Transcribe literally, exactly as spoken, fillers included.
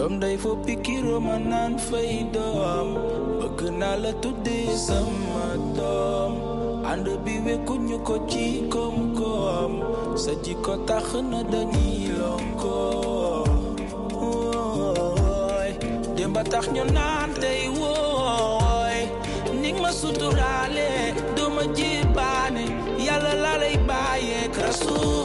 Dom day fo pikiro manan fay dom bëgg naa la tuddee sama doom ànd bi wekku ñu ko ci koom-koom sa jikko tax na dañuy lonko demba tax ñu naan tey wooy ning ma suturaale duma jibaane yàlla la lay bàyyeek rasul